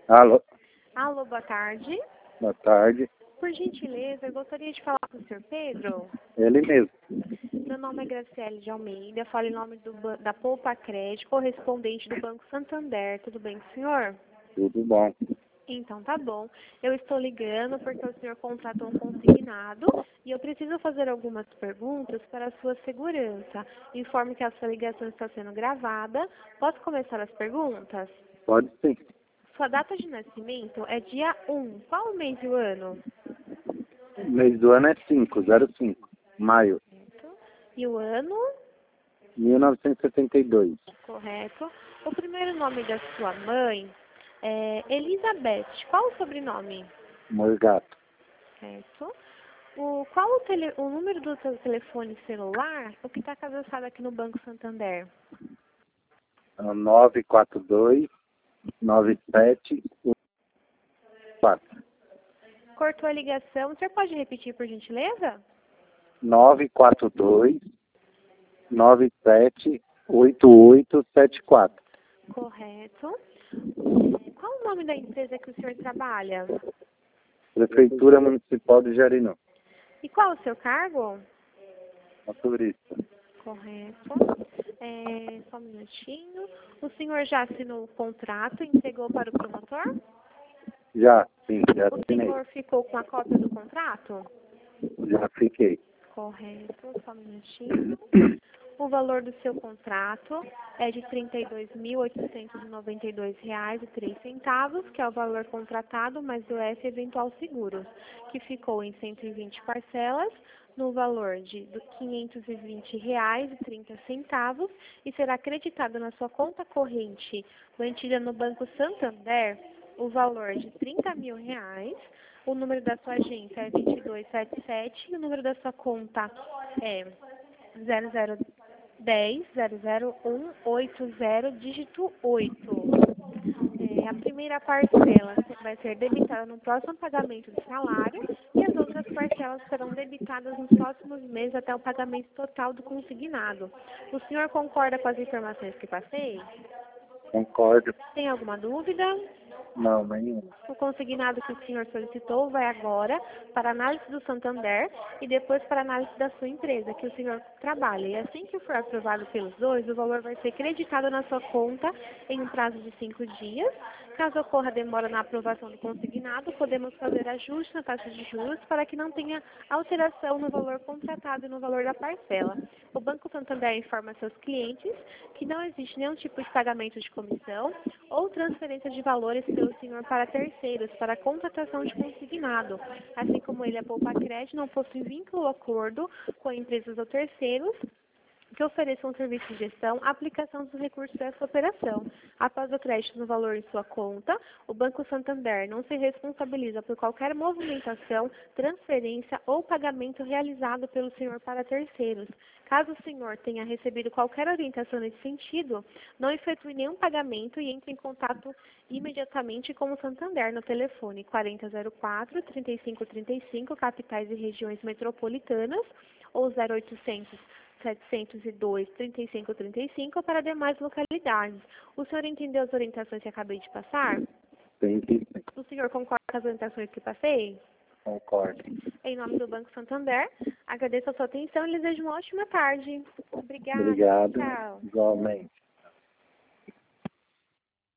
Alô, Alô, boa tarde. boa tarde. Por gentileza, eu gostaria de falar com o senhor Pedro. Ele mesmo. Meu nome é Graciele de Almeida, falo em nome da Poupa Crédito, correspondente do Banco Santander. Tudo bem com o senhor? Tudo bom. Então tá bom. Eu estou ligando porque o senhor contratou um consignado e eu preciso fazer algumas perguntas para a sua segurança. Informe que a sua ligação está sendo gravada. Posso começar as perguntas? Pode sim. Sua data de nascimento é dia 1. Qual o mês e o ano? O mês do ano é 5/05, maio, Certo. E o ano? 1972. Correto. O primeiro nome da sua mãe é Elizabeth. Qual o sobrenome? Morgato. Certo. Qual o número do seu telefone celular? O que está cadastrado aqui no Banco Santander? 942-9714. Cortou a ligação. O senhor pode repetir, por gentileza? 942-978874. Correto. Qual o nome da empresa que o senhor trabalha? Prefeitura Municipal de Jarinu. E qual o seu cargo? Motorista. Correto. Só um minutinho. O senhor já assinou o contrato e entregou para o promotor? Já, sim, já O assinei. senhor ficou com a cópia do contrato? Já fiquei. Correto. Só um minutinho. O valor do seu contrato é de R$ 32.892,03, que é o valor contratado, mais o F eventual seguros, que ficou em 120 parcelas, no valor de R$ 520,30 e será acreditado na sua conta corrente mantida no Banco Santander o valor de R$ 30.000. O número da sua agência é 2277 e o número da sua conta é 0010-00180, dígito 8. A primeira parcela vai ser debitada no próximo pagamento do salário e as outras parcelas serão debitadas nos próximos meses até o pagamento total do consignado. O senhor concorda com as informações que passei? Concordo. Tem alguma dúvida? Não, nenhum. O consignado que o senhor solicitou vai agora para análise do Santander e depois para análise da sua empresa, que o senhor trabalha. E assim que for aprovado pelos dois, o valor vai ser creditado na sua conta em um prazo de 5 dias. Caso ocorra demora na aprovação do consignado, podemos fazer ajuste na taxa de juros para que não tenha alteração no valor contratado e no valor da parcela. O Banco Santander informa seus clientes que não existe nenhum tipo de pagamento de comissão ou transferência de valores pelo senhor para terceiros, para a contratação de consignado. Assim como ele, a Poupa Crédito, não possui vínculo ou acordo com empresas ou terceiros que ofereçam serviço de gestão, aplicação dos recursos dessa operação. Após o crédito no valor em sua conta, o Banco Santander não se responsabiliza por qualquer movimentação, transferência ou pagamento realizado pelo senhor para terceiros. Caso o senhor tenha recebido qualquer orientação nesse sentido, não efetue nenhum pagamento e entre em contato imediatamente com o Santander no telefone 4004-3535, capitais e regiões metropolitanas, ou 0800 702-3535 para demais localidades. O senhor entendeu as orientações que acabei de passar? Tem que sim. O senhor concorda com as orientações que passei? Concordo. Em nome do Banco Santander, agradeço a sua atenção e lhe desejo uma ótima tarde. Obrigada. Obrigado. Tchau. Igualmente.